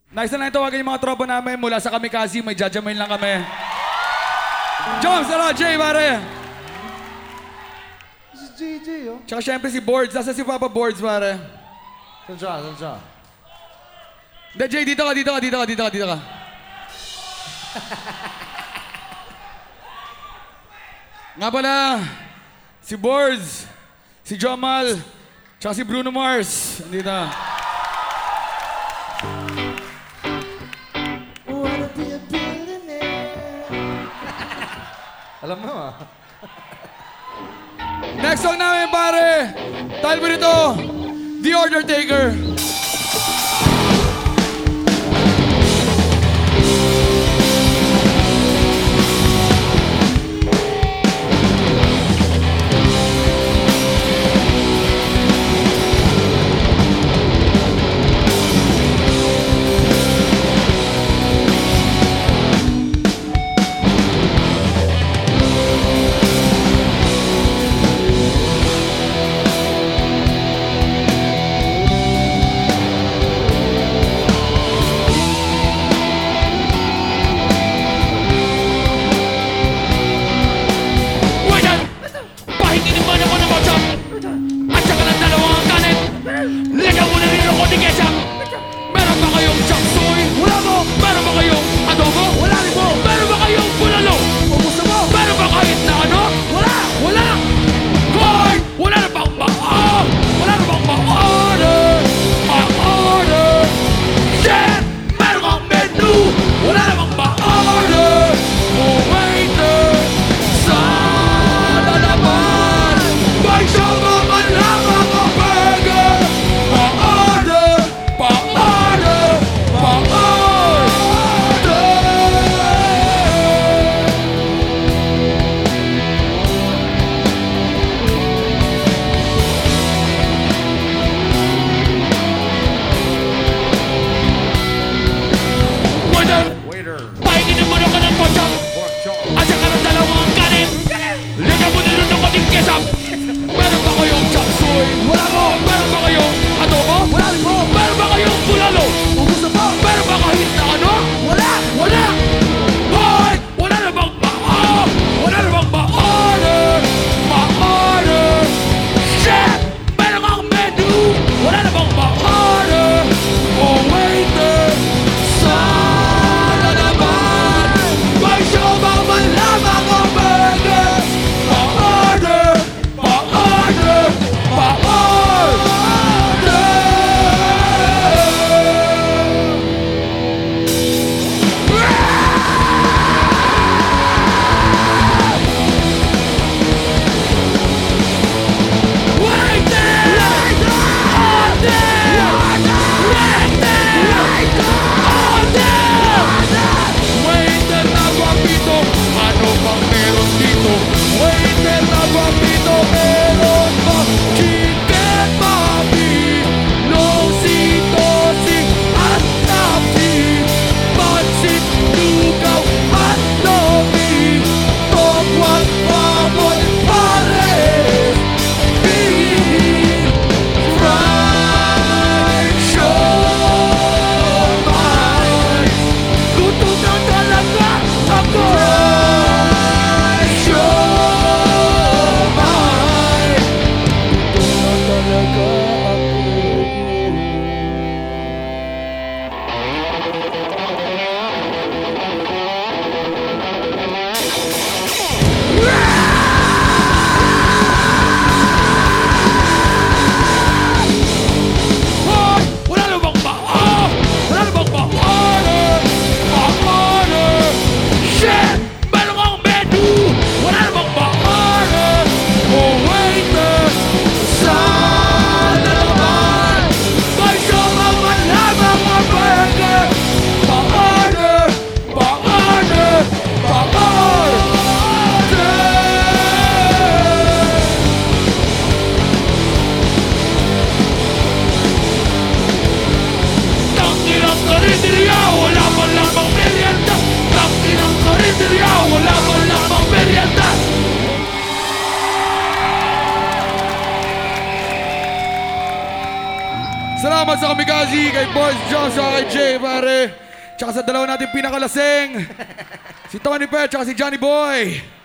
Nice na lang tawagan yung mga tropa namin mula sa Kamikaze. May jajamain lang kami. Joms, ano? Jay, pare. Si JJ, oh. Tsaka syempre si Boards. Nasa si Papa Boards, pare. Saan siya? Saan siya? Hindi, Jay, dito ka. Nga pala, si Boards, si Jomal, tsaka si Bruno Mars. Andito. Wanna be a billionaire. Alam mo, ah. Next song namin, pare. Title mo nito, The Order Taker. salamat sa Kamikaze, kay Boys Joshua, kay Jay, pare. Tsaka sa dalawa natin pinakalasing. Si Tony Pet, tsaka si Johnny Boy.